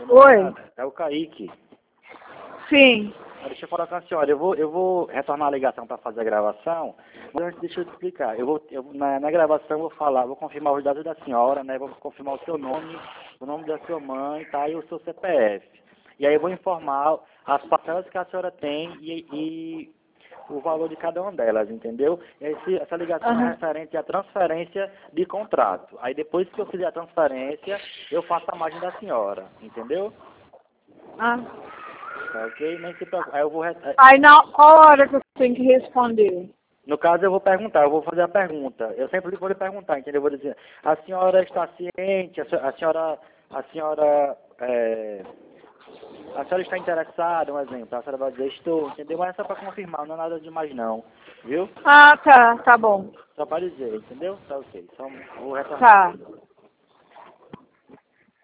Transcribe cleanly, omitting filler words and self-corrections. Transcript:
Oi. É o Kaique. Sim. Deixa eu falar com a senhora, eu vou retornar a ligação para fazer a gravação, mas antes deixa eu te explicar. Na gravação eu vou falar, vou confirmar os dados da senhora, né? Vou confirmar o seu nome, o nome da sua mãe, tá? E o seu CPF. E aí eu vou informar as parcelas que a senhora tem e o valor de cada uma delas, entendeu? Essa ligação é referente à transferência de contrato. Aí depois que eu fizer a transferência, eu faço a margem da senhora, entendeu? Ah. Tá ok? Nem se preocupe. Aí eu vou... Aí, qual hora que eu tenho que responder? No caso, eu vou perguntar, eu vou fazer a pergunta. Eu sempre vou lhe perguntar, entendeu? Eu vou dizer, a senhora está ciente, a senhora está interessada, um exemplo, a senhora vai dizer, estou, entendeu? Mas é só para confirmar, não é nada demais não, viu? Ah, tá bom. Só para dizer, entendeu? Tá ok, só vou retornar. Tá.